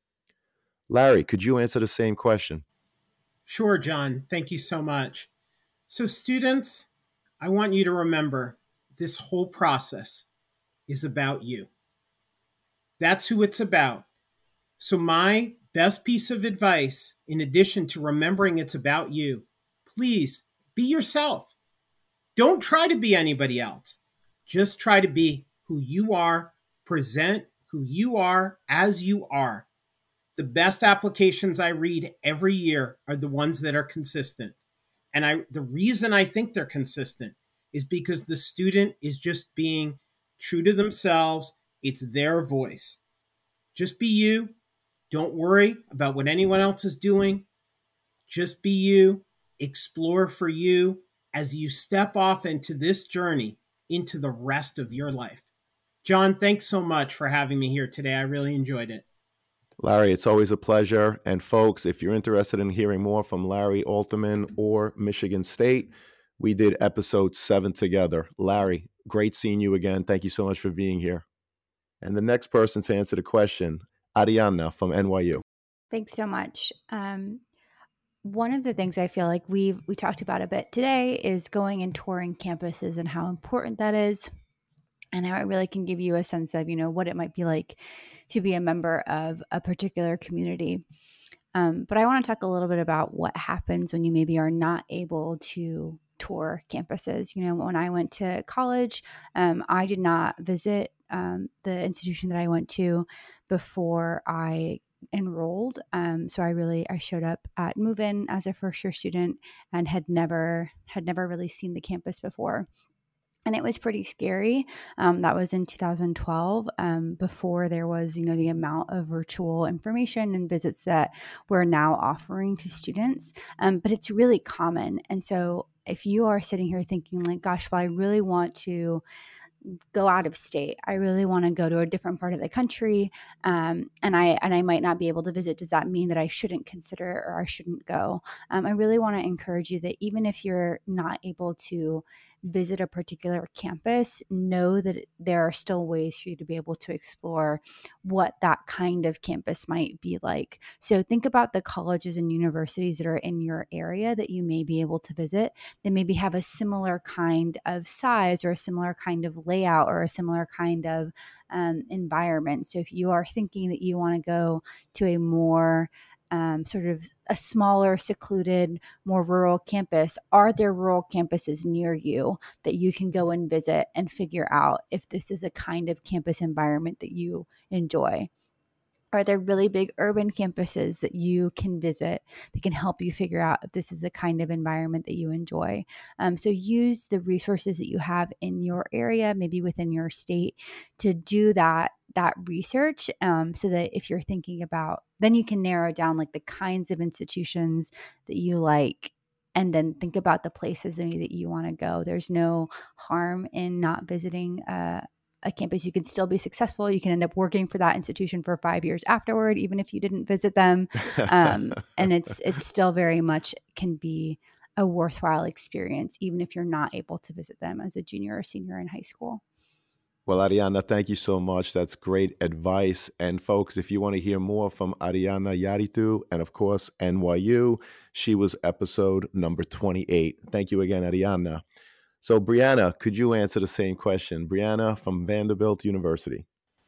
Larry, could you answer the same question? Sure, John. Thank you so much. So, students, I want you to remember this whole process is about you. That's who it's about. So, my best piece of advice, in addition to remembering it's about you, please be yourself. Don't try to be anybody else. Just try to be who you are, present who you are as you are. The best applications I read every year are the ones that are consistent. And I, the reason I think they're consistent is because the student is just being true to themselves. It's their voice. Just be you. Don't worry about what anyone else is doing. Just be you. Explore for you as you step off into this journey into the rest of your life. John, thanks so much for having me here today. I really enjoyed it. Larry, it's always a pleasure. And folks, if you're interested in hearing more from Larry Alterman or Michigan State, we did episode seven together. Larry, great seeing you again. Thank you so much for being here. And the next person to answer the question, Arianna from N Y U. Thanks so much. Um, one of the things I feel like we've we talked about a bit today is going and touring campuses and how important that is, and how it really can give you a sense of, you know, what it might be like to be a member of a particular community. Um, but I want to talk a little bit about what happens when you maybe are not able to tour campuses. You know, when I went to college, um, I did not visit um, the institution that I went to before I enrolled. Um, so I really, I showed up at move-in as a first year student and had never, had never really seen the campus before. And it was pretty scary. Um, that was in two thousand twelve, um, before there was, you know, the amount of virtual information and visits that we're now offering to students. Um, but it's really common. And so if you are sitting here thinking like, gosh, well, I really want to go out of state. I really want to go to a different part of the country. Um, and I, and I might not be able to visit. Does that mean that I shouldn't consider or I shouldn't go? Um, I really want to encourage you that even if you're not able to visit a particular campus, know that there are still ways for you to be able to explore what that kind of campus might be like. So think about the colleges and universities that are in your area that you may be able to visit. They maybe have a similar kind of size or a similar kind of layout or a similar kind of um, environment. So if you are thinking that you want to go to a more Um, sort of a smaller, secluded, more rural campus, are there rural campuses near you that you can go and visit and figure out if this is a kind of campus environment that you enjoy? Are there really big urban campuses that you can visit that can help you figure out if this is a kind of environment that you enjoy? Um, so use the resources that you have in your area, maybe within your state, to do that that research, um, so that if you're thinking about, then you can narrow down like the kinds of institutions that you like, and then think about the places maybe that you want to go. There's no harm in not visiting uh, a campus. You can still be successful. You can end up working for that institution for five years afterward, even if you didn't visit them. Um, and it's it's still very much can be a worthwhile experience, even if you're not able to visit them as a junior or senior in high school. Well, Ariana, thank you so much. That's great advice. And folks, if you want to hear more from Ariana Yaritu and, of course, N Y U, she was episode number twenty-eight. Thank you again, Ariana. So, Brianna, could you answer the same question? Brianna from Vanderbilt University.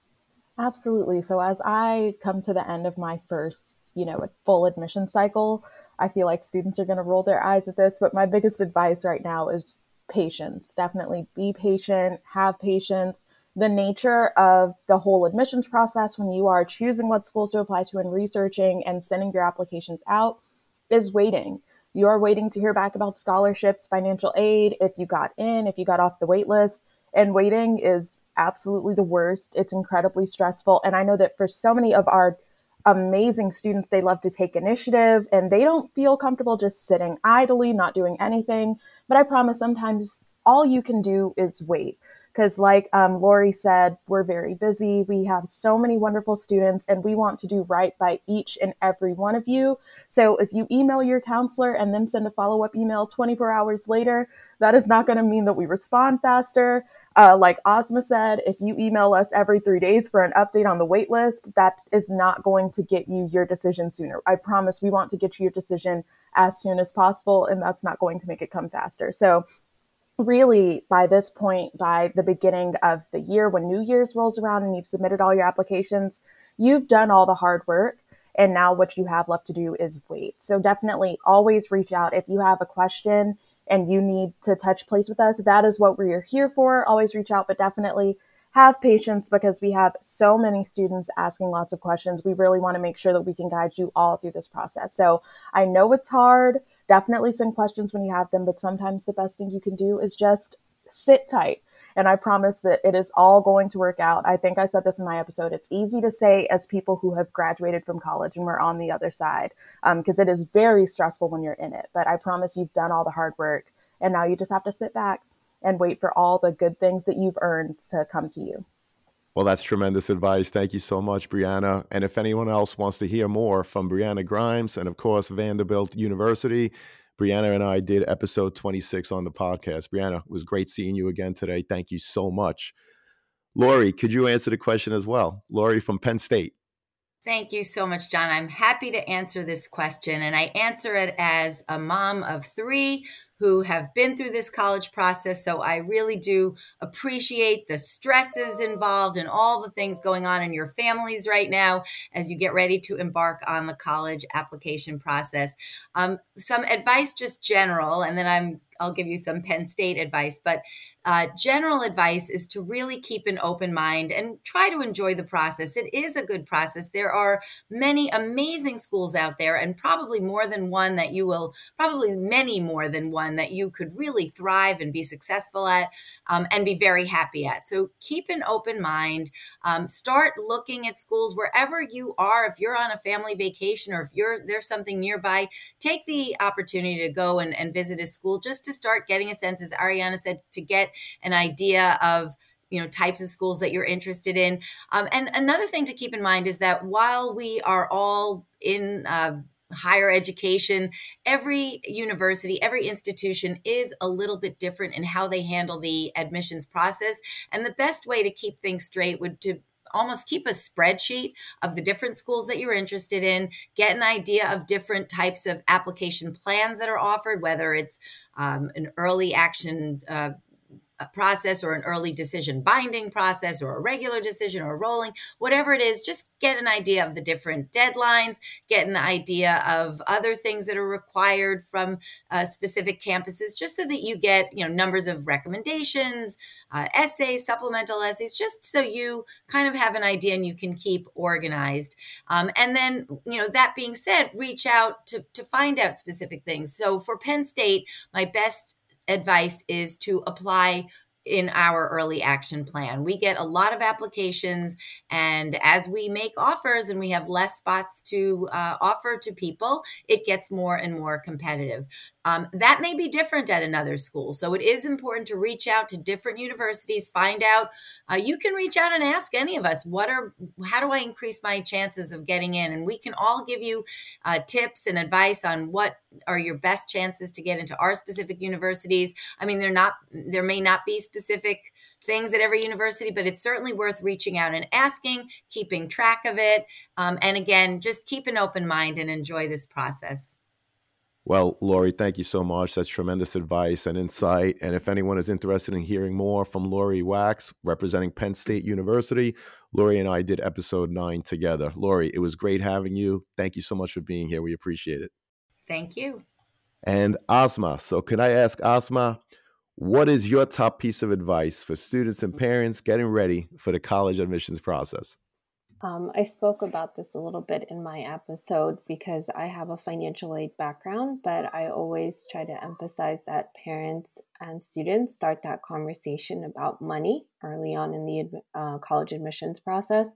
Absolutely. So as I come to the end of my first, you know, full admission cycle, I feel like students are going to roll their eyes at this, but my biggest advice right now is patience. Definitely be patient, have patience. The nature of the whole admissions process when you are choosing what schools to apply to and researching and sending your applications out is waiting. You're waiting to hear back about scholarships, financial aid, if you got in, if you got off the wait list. And waiting is absolutely the worst. It's incredibly stressful. And I know that for so many of our amazing students, they love to take initiative and they don't feel comfortable just sitting idly, not doing anything. But I promise sometimes all you can do is wait. Because like um, Lori said, we're very busy. We have so many wonderful students and we want to do right by each and every one of you. So if you email your counselor and then send a follow-up email twenty-four hours later, that is not going to mean that we respond faster. Uh, like Ozma said, if you email us every three days for an update on the wait list, that is not going to get you your decision sooner. I promise we want to get you your decision as soon as possible, and that's not going to make it come faster. So really, by this point, by the beginning of the year, when New Year's rolls around and you've submitted all your applications, you've done all the hard work. And now what you have left to do is wait. So definitely always reach out if you have a question and you need to touch base with us. That is what we're here for. Always reach out, but definitely have patience because we have so many students asking lots of questions. We really want to make sure that we can guide you all through this process. So I know it's hard. Definitely send questions when you have them, but sometimes the best thing you can do is just sit tight. And I promise that it is all going to work out. I think I said this in my episode. It's easy to say as people who have graduated from college and we're on the other side, because um, it is very stressful when you're in it. But I promise you've done all the hard work. And now you just have to sit back and wait for all the good things that you've earned to come to you. Well, that's tremendous advice. Thank you so much, Brianna. And if anyone else wants to hear more from Brianna Grimes and, of course, Vanderbilt University, Brianna and I did episode twenty-six on the podcast. Brianna, it was great seeing you again today. Thank you so much. Lori, could you answer the question as well? Lori from Penn State. Thank you so much, John. I'm happy to answer this question, and I answer it as a mom of three who have been through this college process. So I really do appreciate the stresses involved and all the things going on in your families right now as you get ready to embark on the college application process. Um, some advice, just general, and then I'm I'll give you some Penn State advice, but uh, general advice is to really keep an open mind and try to enjoy the process. It is a good process. There are many amazing schools out there, and probably more than one that you will, probably many more than one that you could really thrive and be successful at um, and be very happy at. So keep an open mind. Um, start looking at schools wherever you are. If you're on a family vacation or if you're there's something nearby, take the opportunity to go and, and visit a school just to start getting a sense, as Ariana said, to get an idea of you know, types of schools that you're interested in. Um, and another thing to keep in mind is that while we are all in uh, higher education, every university, every institution is a little bit different in how they handle the admissions process. And the best way to keep things straight would to almost keep a spreadsheet of the different schools that you're interested in, get an idea of different types of application plans that are offered, whether it's um, an early action uh, a process or an early decision binding process or a regular decision or a rolling, whatever it is, just get an idea of the different deadlines, get an idea of other things that are required from uh, specific campuses, just so that you get, you know, numbers of recommendations, uh, essays, supplemental essays, just so you kind of have an idea and you can keep organized. Um, and then, you know, that being said, reach out to, to find out specific things. So for Penn State, my best advice is to apply in our early action plan. We get a lot of applications, and as we make offers and we have less spots to uh, offer to people, it gets more and more competitive. Um, that may be different at another school. So it is important to reach out to different universities, find out. Uh, you can reach out and ask any of us, what are, how do I increase my chances of getting in? And we can all give you uh, tips and advice on what are your best chances to get into our specific universities. I mean, they're not, there may not be specific things at every university, but it's certainly worth reaching out and asking, keeping track of it. Um, and again, just keep an open mind and enjoy this process. Well, Lori, thank you so much. That's tremendous advice and insight. And if anyone is interested in hearing more from Lori Wax, representing Penn State University, Lori and I did episode nine together. Lori, it was great having you. Thank you so much for being here. We appreciate it. Thank you. And Asma, so can I ask Asma, what is your top piece of advice for students and parents getting ready for the college admissions process? Um, I spoke about this a little bit in my episode because I have a financial aid background, but I always try to emphasize that parents and students start that conversation about money early on in the uh, college admissions process.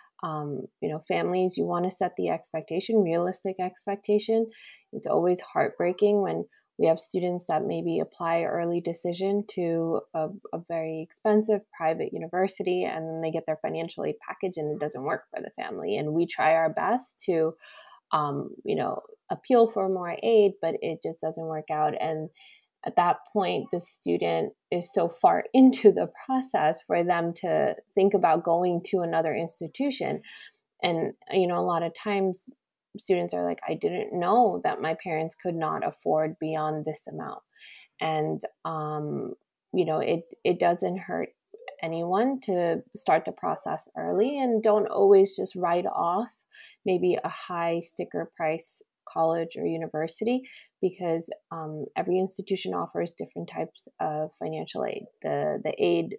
Um, you know, families, you want to set the expectation, realistic expectation. It's always heartbreaking when we have students that maybe apply early decision to a, a very expensive private university, and then they get their financial aid package and it doesn't work for the family. And we try our best to, um, you know, appeal for more aid, but it just doesn't work out. And at that point, the student is so far into the process for them to think about going to another institution. And, you know, a lot of times students are like, I didn't know that my parents could not afford beyond this amount. And, um, you know, it, it doesn't hurt anyone to start the process early, and don't always just write off maybe a high sticker price college or university, because um, every institution offers different types of financial aid. The, the aid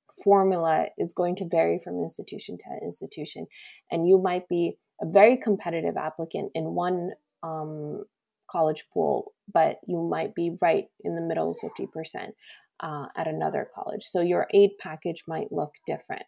formula is going to vary from institution to institution, and you might be a very competitive applicant in one um, college pool, but you might be right in the middle of fifty percent uh, at another college. So your aid package might look different.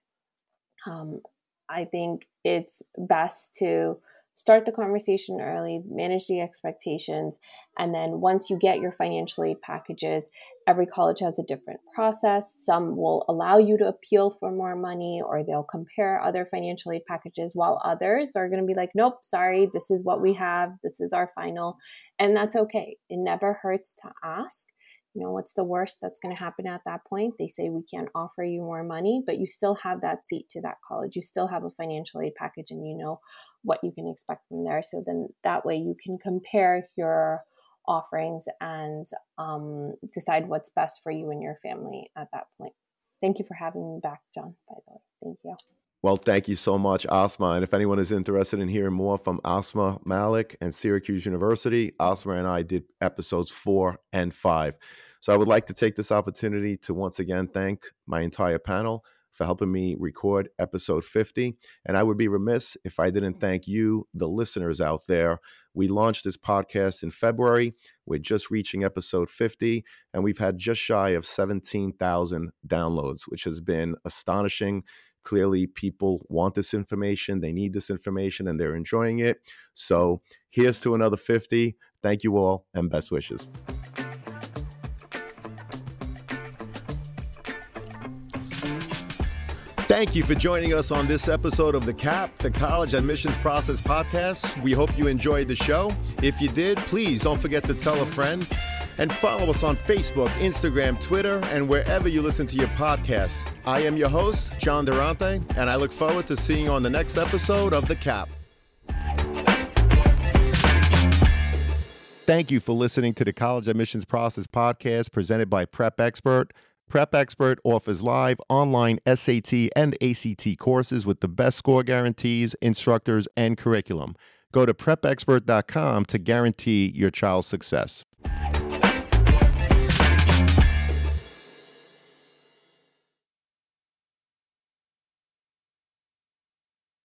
Um, I think it's best to start the conversation early, manage the expectations, and then once you get your financial aid packages, every college has a different process. Some will allow you to appeal for more money, or they'll compare other financial aid packages, while others are going to be like, nope, sorry, this is what we have. This is our final. And that's okay. It never hurts to ask. You know, what's the worst that's going to happen at that point? They say we can't offer you more money, but you still have that seat to that college. You still have a financial aid package, and you know what you can expect from there. So then that way you can compare your offerings and um, decide what's best for you and your family at that point. Thank you for having me back, John, by the way. Thank you. Well, thank you so much, Asma. And if anyone is interested in hearing more from Asma Malik and Syracuse University, Asma and I did episodes four and five. So I would like to take this opportunity to once again thank my entire panel for helping me record episode fifty. And I would be remiss if I didn't thank you, the listeners out there. We launched this podcast in February. We're just reaching episode fifty, and we've had just shy of seventeen thousand downloads, which has been astonishing. Clearly, people want this information, they need this information, and they're enjoying it. So here's to another fifty. Thank you all, and best wishes. Thank you for joining us on this episode of The C A P, the College Admissions Process Podcast. We hope you enjoyed the show. If you did, please don't forget to tell a friend and follow us on Facebook, Instagram, Twitter, and wherever you listen to your podcasts. I am your host, John Durante, and I look forward to seeing you on the next episode of The C A P. Thank you for listening to the College Admissions Process Podcast presented by Prep Expert. Prep Expert offers live online S A T and A C T courses with the best score guarantees, instructors, and curriculum. Go to prep expert dot com to guarantee your child's success.